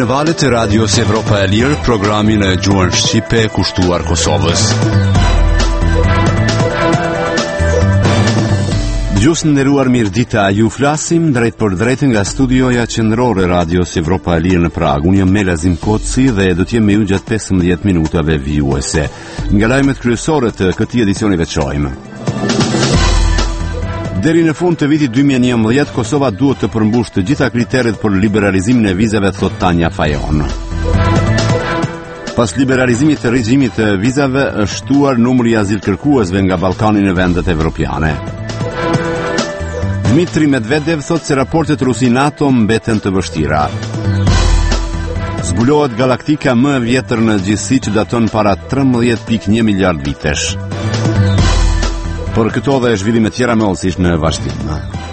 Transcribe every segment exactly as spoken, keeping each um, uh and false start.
valët e Radios Evropa e Lirë, programin e gjuhën shqipe kushtuar Kosovës. Gjusë nderuar mirëdita, ju flasim drejt për drejt nga studioja qendrore Radios Evropa e Lirë në Prag. Unë jam Melazim Koci dhe do të jem me ju gjatë pesëmbëdhjetë minutave vijuese. Nga lajmet kryesore të këtij edicioni veçojmë. Deri në fund të vitit dy mijë e njëmbëdhjetë, Kosova duhet të përmbushë të gjitha kriteret për liberalizimin e vizave, thot Tanja Fajon. Pas liberalizimit të regjimit të vizave, është shtuar numri i azilkërkuesve nga Ballkani në vendet evropiane. Dmitri Medvedev thot se raportet Rusi-NATO mbeten të vështira. Zbulohet galaktika më e vjetër në gjithësi që daton para trembëdhjetë pikë një miliard vitesh. Por këto dhe zhvillime tjera me ose në vazhdim.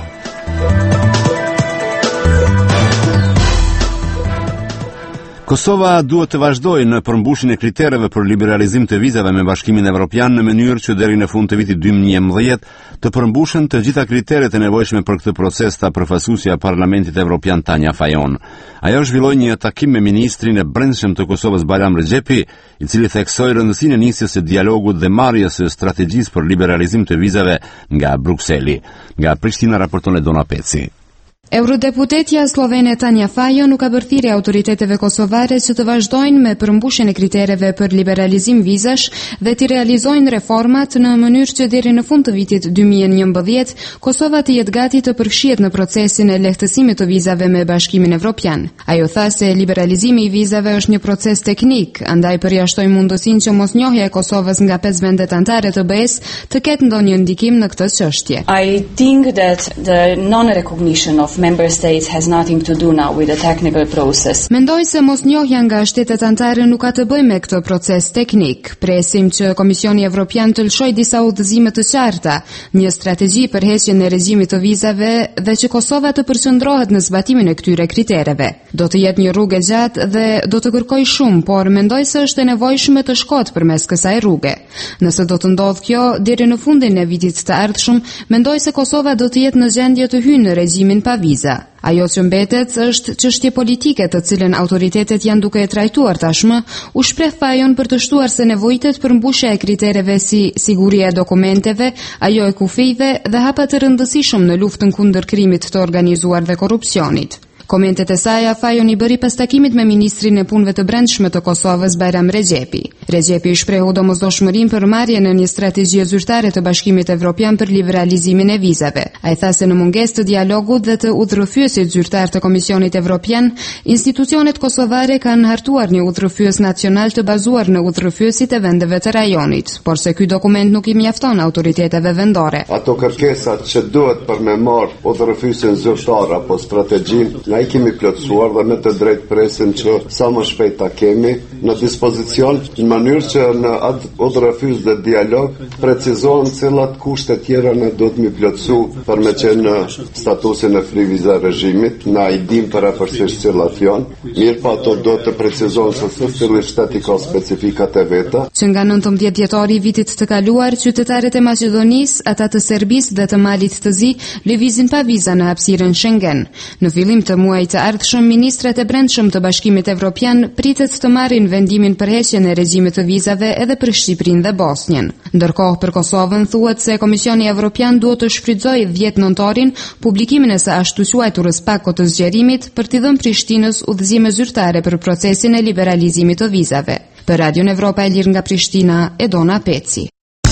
Kosova duhet të vazhdojë në përmbushjen e kritereve për liberalizim të vizave me Bashkimin Evropian në mënyrë që deri në fund të vitit dy mijë e njëmbëdhjetë të përmbushen të gjitha kriteret e nevojshme për këtë proces, ta përfaqësuesja e Parlamentit Evropian Tanja Fajon. Ajo zhvilloi një takim me ministrin e brendshëm të Kosovës Bayram Rexhepi, i cili theksoi rëndësinë e nisjes së dialogut dhe marrjes së strategjisë për liberalizim të vizave nga Brukseli. Nga Prishtina raporton Edona Peci. Eurodeputetja slovene Tanja Fajon nuk ka bërthirë autoriteteve kosovare që të vazhdojnë me përmbushjen e kritereve për liberalizim vizash dhe të realizojnë reformat në mënyrë që deri në fund të vitit dy mijë e njëmbëdhjetë Kosova të jetë gati të përfshihet në procesin e lehtësimit të vizave me Bashkimin Evropian. Ajo tha se liberalizimi i vizave është një proces teknik, andaj përjashtoi mundësinë që mosnjohja e Kosovës nga pesë vendet anëtare të B E-s të ketë ndonjë ndikim në këtë çështje. I think that the non-recognition of member states has nothing to do now with the technical process. Mendoj se mosnjohja nga shtetet anëtare nuk ka të bëjë me këtë proces teknik. Presim që Komisioni Evropian të lëshojë disa udhëzime të qarta, një strategji për heqjen e regjimit të vizave dhe që Kosova të përqendrohet në zbatimin e këtyre kritereve. Do të jetë një rrugë e gjatë dhe do të kërkojë shumë, por mendoj se është e nevojshme të shkohet përmes kësaj rruge. Nëse do të ndodhë kjo deri në fundin e vitit të ardhshëm, mendoj se Kosova do të jetë në gjendje të hyjë në regjimin pa viza. Ajo që mbetet është çështje politike të cilën autoritetet janë duke e trajtuar tashmë, u shpreh Fajon për të shtuar se nevojitet për mbushja e kritereve si siguria e dokumenteve, ajo e kufijve dhe hapa të rëndësishëm në luftën kundër krimit të organizuar dhe korrupsionit. Komentet e saj Fajon i bëri pas takimit me ministrin e punëve të brendshme të Kosovës Bayram Rexhepi. Rexhepi i shprehu domosdoshmërinë për marrjen e një strategjie zyrtare të Bashkimit Evropian për liberalizimin e vizave. Ai tha se në mungesë të dialogut dhe të udhërrëfyesit zyrtar të Komisionit Evropian, institucionet kosovare kanë hartuar një udhërrëfyes nacional të bazuar në udhërrëfyesit e vendeve të rajonit, por se ky dokument nuk i mjafton autoriteteve vendore. Ato kërkesat që duhet për me marrë udhërrëfyesin zyrtar apo strategjinë ne kemi plotësuar dhe me të drejtë presim që sa më shpejt ta kemi në dispozicion në mënyrë që në atë udhërrëfyes dhe dialog precizohen cilat kushte tjera ne do të mi plotësu për me qenë në statusin e free visa regjimit, na i dim përapërsisht cilat janë, mirë pa ato do të precizohen se se cili shtet i ka specifikat e veta. Që nga nëntëmbëdhjetë dhjetori i vitit të kaluar, qytetarët e Maqedonisë, ata të Serbisë dhe të Malit të Zi lëvizin pa viza në hapësirën Schengen. Në fillim të muajit të ardhshëm, ministrat e brendshëm të Bashkimit Evropian pritet të marrin vendimin për heqjen e regjimit të vizave edhe për Shqipërinë dhe Bosnjën. Ndërkohë për Kosovën thuhet se Komisioni Evropian duhet të shfrytëzojë dhjetë nëntorin publikimin e së ashtu quajturës pakot të zgjerimit për t'i dhënë Prishtinës udhëzime zyrtare për procesin e liberalizimit të vizave. Për Radion Evropa e Lirë nga Prishtina, Edona Peci.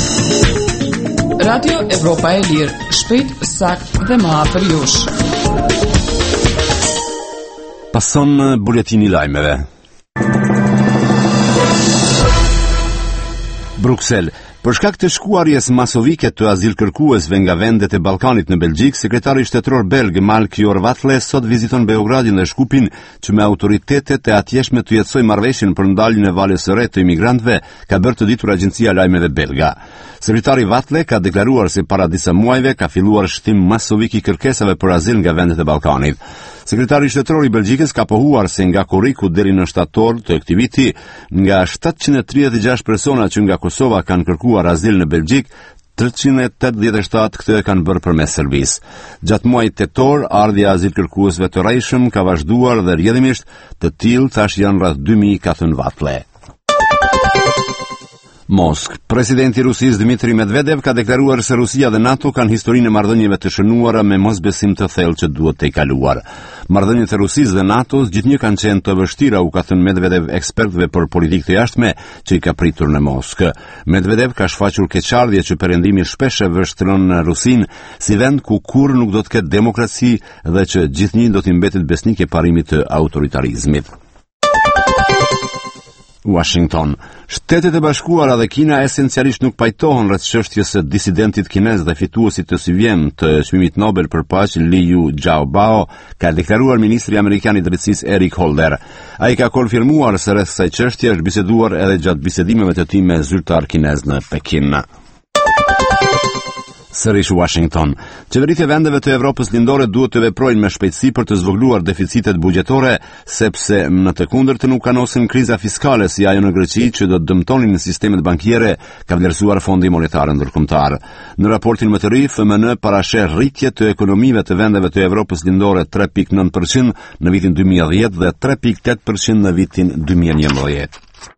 Radio Evropa e Lirë, shpejt, sakt dhe më afër jush. Pason buletini lajmeve. Bruksel. Për shkak të shkuarjes masovike të azilkërkuesve nga vendet e Ballkanit në Belgjik, sekretari shtetror belg Melchior Vatle sot viziton Beogradin dhe Shkupin që me autoritetet e atjeshme të jetësoj marrëveshjen për ndaljen e valës së re të imigrantëve, ka bërë të ditur agjencia e lajmeve belga. Sekretari Vatle ka deklaruar se para disa muajve ka filluar shtim masovik i kërkesave për azil nga vendet e Ballkanit. Sekretari shtetror i Belgjikës ka pohuar se nga korriku deri në shtator të këtij viti, nga shtatëqind e tridhjetë e gjashtë persona që nga Kosova kanë kërkuar azil në Belgjik, treqind e tetëdhjetë e shtatë këtë e kanë bërë përmes Serbisë. Gjatë muajit tetor, ardhja e azilkërkuesve të rrejshëm ka vazhduar dhe rrjedhimisht të tillë tash janë rreth dy mijë, ka thënë Vatle. Moskë. Presidenti i Rusisë Dmitri Medvedev ka deklaruar se Rusia dhe NATO kanë historinë e marrëdhënieve të shënuara me mosbesim të thellë që duhet të kaluar. Marrëdhëniet e Rusisë dhe NATO-s gjithnjë kanë qenë të vështira, u ka thënë Medvedev ekspertëve për politikë të jashtme që i ka pritur në Moskë. Medvedev ka shfaqur keqardhje që perëndimi shpesh e vështron Rusinë si vend ku kurrë nuk do të ketë demokraci dhe që gjithnjë do të mbetet besnik e parimit të autoritarizmit. Washington. Shtetet e Bashkuara dhe Kina esencialisht nuk pajtohen rreth çështjes së disidentit kinez dhe fituesit të Si Vjen të çmimit Nobel për paqe Liu Xiaobao, ka deklaruar ministri amerikan i drejtësisë Eric Holder. Ai ka konfirmuar se rreth kësaj çështje është biseduar edhe gjatë bisedimeve të tij me zyrtar kinez në Pekin. Sërish Washington. Qeveritë e vendeve të Evropës lindore duhet të veprojnë me shpejtësi për të zvogëluar deficitet bugjetore, sepse në të kundërtën nuk kanosin kriza fiskale si ajo në Greqi që do të dëmtonin sistemet bankiere, ka vlerësuar Fondi Monetar Ndërkombëtar. Në raportin më të ri, F M N parasheh rritje të ekonomive të vendeve të Evropës lindore tre pikë nëntë përqind në vitin dy mijë e dhjetë dhe tre pikë tetë përqind në vitin dy mijë e njëmbëdhjetë.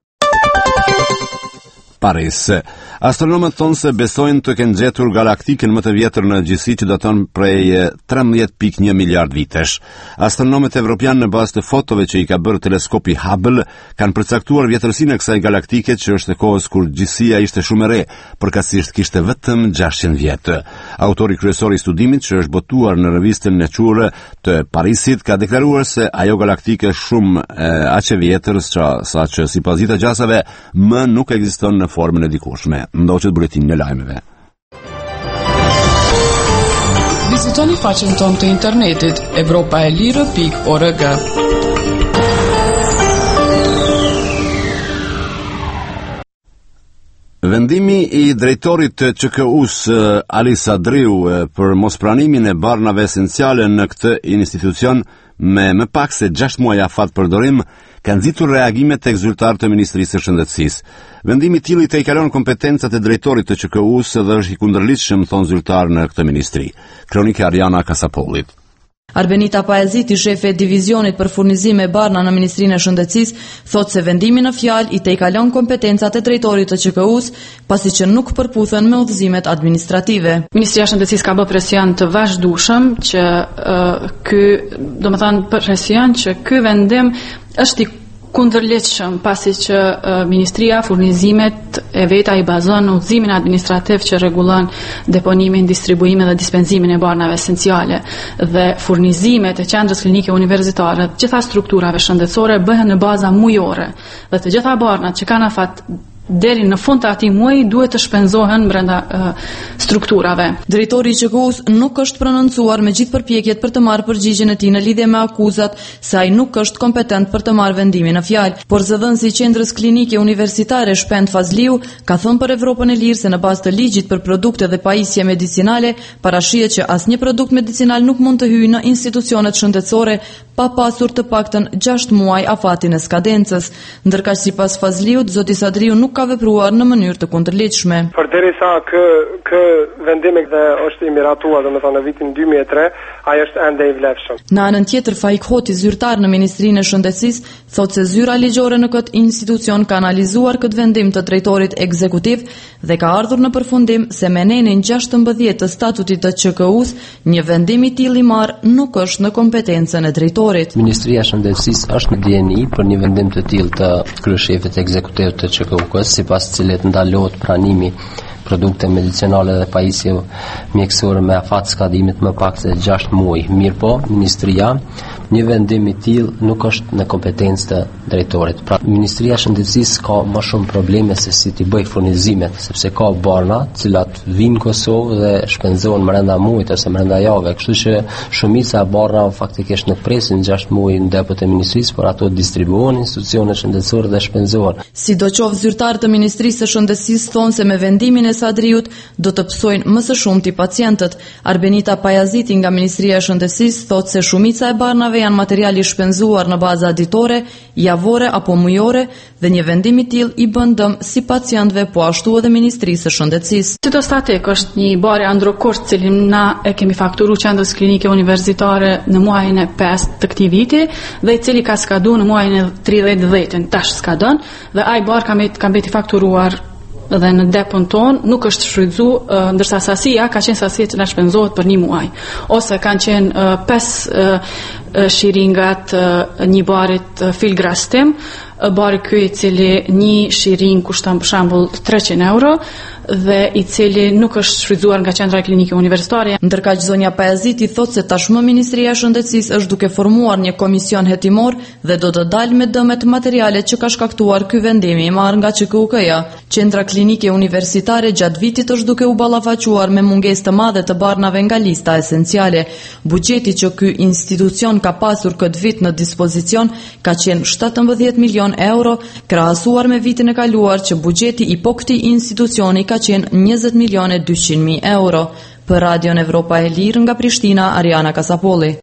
Paris. Astronomët thonë se besojnë të kenë gjetur galaktikën më të vjetër në gjësi që daton prej trembëdhjetë pikë një miliard vitesh. Astronomët evropianë në bazë të fotove që i ka bërë teleskopi Hubble kanë përcaktuar vjetërsinë e kësaj galaktike që është e kohës kur gjësia ishte shumë e re, përkatësisht kishte vetëm gjashtëqind vjet. Autori kryesor i studimit, që është botuar në revistën Nature të Parisit, ka deklaruar se ajo galaktike shumë e, aq e vjetër sa që sipas dita gjasave më nuk ekziston në formën e dikushme. Ndoqët buletin në lajmeve. Vizitoni faqen tonë të internetit evropa e lirë pikë org. Vendimi i drejtorit të Q K U-s Ali Sadriu për mospranimin e barnave esenciale në këtë institucion me më pak se gjashtë muaj afat përdorim kanë nxitur reagime tek zyrtarët e Ministrisë së Shëndetësisë. Vendimi i tillë i kalon kompetencat e drejtorit të Q K U-s dhe është i kundërligjshëm, thon zyrtar në këtë ministri. Kronika Ariana Kasapollit. Arbenita Paeziti, shefe e divizionit për furnizime e barna në Ministrinë e Shëndetësisë, thotë se vendimi në fjalë i tejkalon kompetencat e drejtorit të Q K U-s, pasi që nuk përputhen me udhëzimet administrative. Ministria e Shëndetësisë ka bërë presion të vazhdueshëm që uh, ky, domethënë presion që ky vendim është i kundërligjshëm, pasi që uh, Ministria furnizimet e veta i bazon në udhëzimin administrativ që rregullon deponimin, distribuimin dhe dispenzimin e barnave esenciale dhe furnizimet e qendrës klinike universitare, të gjitha strukturave shëndetësore bëhen në baza mujore dhe të gjitha barnat që kanë afat deri në fund të atij muaji duhet të shpenzohen brenda uh, strukturave. Drejtori i Q K U-s nuk është prononcuar me gjithë përpjekjet për të marrë përgjigjen e tij në lidhje me akuzat se ai nuk është kompetent për të marrë vendimin në fjalë, por zëdhënësi i qendrës klinike universitare Shpend Fazliu ka thënë për Evropën e Lirë se në bazë të ligjit për produkte dhe pajisje medicinale parashihet që asnjë produkt medicinal nuk mund të hyjë në institucionet shëndetësore pa pasur të paktën gjashtë muaj afatin e skadencës, ndërkaq sipas Fazliut zoti Sadriu nuk ka vepruar në mënyrë të kundërligjshme. Përderisa kë kë vendimi dhe është i miratuar, domethënë në vitin dy mijë e tre, ai është ende i vlefshëm. Në anën tjetër, Faik Hoti, zyrtar në Ministrinë e Shëndetësisë, thotë se zyra ligjore në këtë institucion ka analizuar këtë vendim të drejtorit ekzekutiv dhe ka ardhur në përfundim se me nenin gjashtëmbëdhjetë të statutit të Q K U-s, një vendim i tillë i marrë nuk është në kompetencën e drejtorit. Ministria e Shëndetësisë është në dieni për një vendim të tillë të kryeshefit ekzekutiv të Q K U-s, sipas të cilet ndalohet pranimi produkte medicinale dhe pajisje mjekësore me afat skadimit më pak se gjashtë muaj. Mirë po, Ministria, një vendim i tillë nuk është në kompetencë të drejtorit. Pra, Ministria e Shëndetësisë ka më shumë probleme se si t'i bëj furnizimet, sepse ka barna të cilat vinë në Kosovë dhe shpenzohen brenda muajit ose brenda javëve, kështu që shumica e barnave faktikisht nuk presin gjashtë muaj në depot e ministrisë, por ato distribuohen në institucione shëndetësore dhe shpenzohen. Sidoqoftë, zyrtarët e Ministrisë së Shëndetësisë thonë se me vendimin e Sadriut do të psojnë më së shumti pacientët. Arbenita Pajaziti nga Ministria e Shëndetësisë thotë se shumica e barnave janë material i shpenzuar në baza ditore, javore apo mujore dhe një vendim i tillë i bën dëm si pacientëve po ashtu edhe Ministrisë së Shëndetësisë. Cytostatik është një barë androkort cilin na e kemi fakturu qendrës klinike universitare në muajin e pesë të këtij viti dhe i cili ka skadu në muajin e tridhjetë dhjetin tash skadon dhe ai barë ka ka mbeti fakturuar dhe në depon ton nuk është shfrytzu, uh, ndërsa sasia ka qenë sasia që na shpenzohet për një muaj ose kanë qenë uh, pesë uh, shiringat uh, një barit uh, filgrastim, uh, bari ky i cili një shiring kushton për shembull treqind euro dhe i cili nuk është shfrytzuar nga qendra klinike universitare. Ndërkaq zonja Pajaziti thotë se tashmë Ministria e Shëndetësisë është duke formuar një komision hetimor dhe do të dalë me dëmet materialet që ka shkaktuar ky vendim i marrë nga Q K U K-ja. Qendra klinike universitare gjatë vitit është duke u ballafaquar me mungesë të madhe të barnave nga lista esenciale. Buxheti që ky institucion ka pasur këtë vit në dispozicion ka qenë shtatëmbëdhjetë milion euro, krahasuar me vitin e kaluar që buxheti i po këtij institucioni ka qenë njëzet milion e dyqind mijë euro. Për Radion Evropa e Lirë nga Prishtina, Ariana Kasapolli.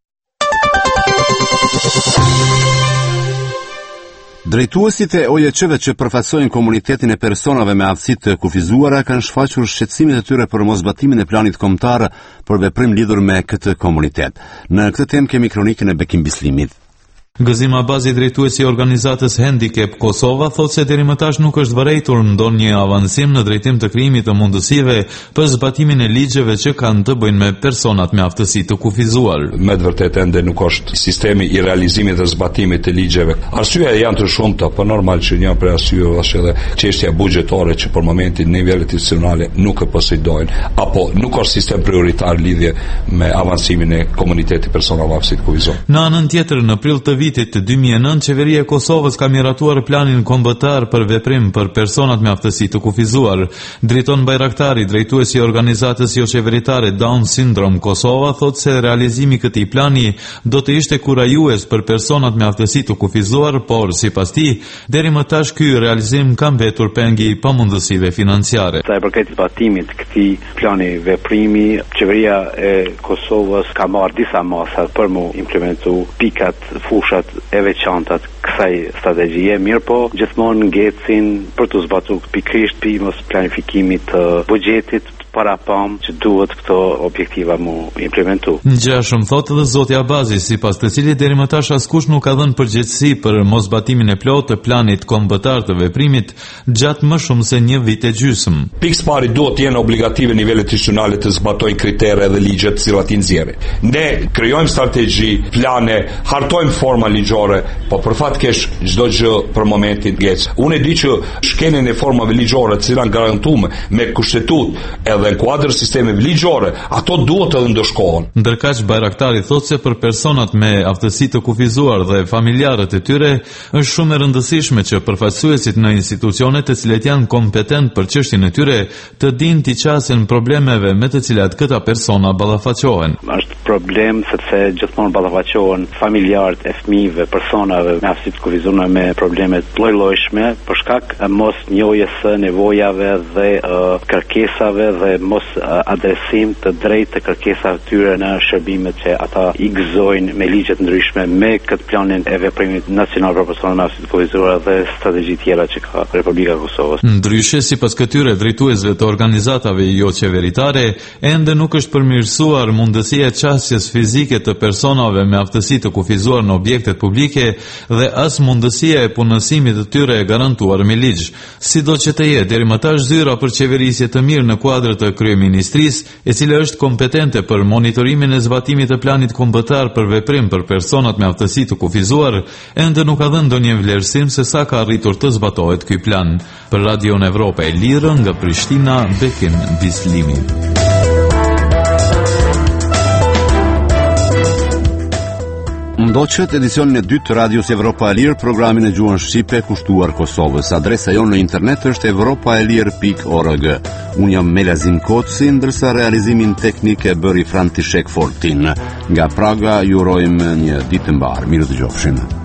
Drejtuesit e O J C-ve që përfaqësojnë komunitetin e personave me aftësi të kufizuara kanë shfaqur shqetësimet e tyre për mosbatimin e planit kombëtar për veprim lidhur me këtë komunitet. Në këtë temë kemi kronikën e Bekim Bislimit. Gëzim Abazi, drejtuesi i organizatës Handicap Kosova, thotë se deri më tash nuk është vërejtur ndonjë avancim në drejtim të krijimit të mundësive për zbatimin e ligjeve që kanë të bëjnë me personat me aftësi të kufizuar. Me të vërtetë ende nuk është sistemi i realizimit dhe zbatimit të ligjeve. Arsyeja janë të shumta, po normal që një prej arsyeve është edhe çështja buxhetore që për momentin nivelet institucionale nuk e posedojnë, apo nuk është sistem prioritar lidhje me avancimin e komunitetit personave me aftësi të kufizuar. Në anën tjetër, në prill të vitit të dy mijë e nëntë, qeveria e Kosovës ka miratuar planin kombëtar për veprim për personat me aftësi të kufizuar. Driton Bajraktari, drejtuesi i organizatës jo qeveritare Down Syndrome Kosova, thotë se realizimi i këtij plani do të ishte kurajues për personat me aftësi të kufizuar, por sipas tij, deri më tash ky realizim ka mbetur pengi i pamundësive financiare. Sa i përket zbatimit këtij plani veprimi, qeveria e Kosovës ka marrë disa masa për mu implementu pikat, fushat e veçantat kësaj strategjie, mirë po gjithmonë ngecin për të zbatuar pikërisht pimës planifikimit të buxhetit para pam që duhet këto objektiva mu implementu. Ngjashëm thotë edhe zoti Abazi, sipas të cilit deri më tash askush nuk ka dhënë përgjegjësi për mosbatimin e plotë të planit kombëtar të veprimit gjatë më shumë se një vit e gjysmë. Pikë së pari duhet të jenë obligative nivelet institucionale të zbatojnë kritere dhe ligjet të cilat i nxjerrin. Ne krijojmë strategji, plane, hartojmë forma ligjore, po për fat keq çdo gjë për momentin ngec. Unë e di që shkenjen e formave ligjore të cilat garantuar me kushtetut edhe në kuadër sistemeve ligjore, ato duhet edhe ndoshkohen. Ndërkaq Bajraktari thotë se për personat me aftësi të kufizuar dhe familjarët e tyre është shumë e rëndësishme që përfaqësuesit në institucione të cilet janë kompetent për çështjen e tyre të dinë t'i qasin problemeve me të cilat këta persona ballafaqohen. Është problem sepse gjithmonë ballafaqohen familjarët e fëmijëve, personave me aftësi të kufizuar me probleme të lloj-llojshme për shkak e mos njohjes së nevojave dhe uh, kërkesave dhe mos adresim të drejtë të kërkesave të tyre në shërbimet që ata i gëzojnë me ligje të ndryshme me këtë planin e veprimit nacional për personat me aftësi të kufizuar dhe strategji tjera që ka Republika e Kosovës. Ndryshe, sipas këtyre drejtuesve të organizatave jo qeveritare, ende nuk është përmirësuar mundësia e qasjes fizike të personave me aftësi të kufizuar në objektet publike dhe as mundësia e punësimit të tyre e garantuar me ligj. Sido që të jetë, deri më tash zyra për qeverisje të mirë në kuadër të kryeministrisë, e cila është kompetente për monitorimin e zbatimit të planit kombëtar për veprim për personat me aftësi të kufizuar, ende nuk ka dhënë ndonjë vlerësim se sa ka arritur të zbatohet ky plan. Për Radion Evropa e Lirë nga Prishtina, Bekim Bislimi. Ndoqët edicionin e dytë të Radios Evropa e Lirë, programin e gjuhën shqipe kushtuar Kosovës. Adresa jonë në internet është evropaelir pikë org. Unë jam Melazin Koci, ndërsa realizimin teknik e bëri Frantishek Fortin. Nga Praga ju urojmë një ditë të mbarë. Mirë dëgjofshim.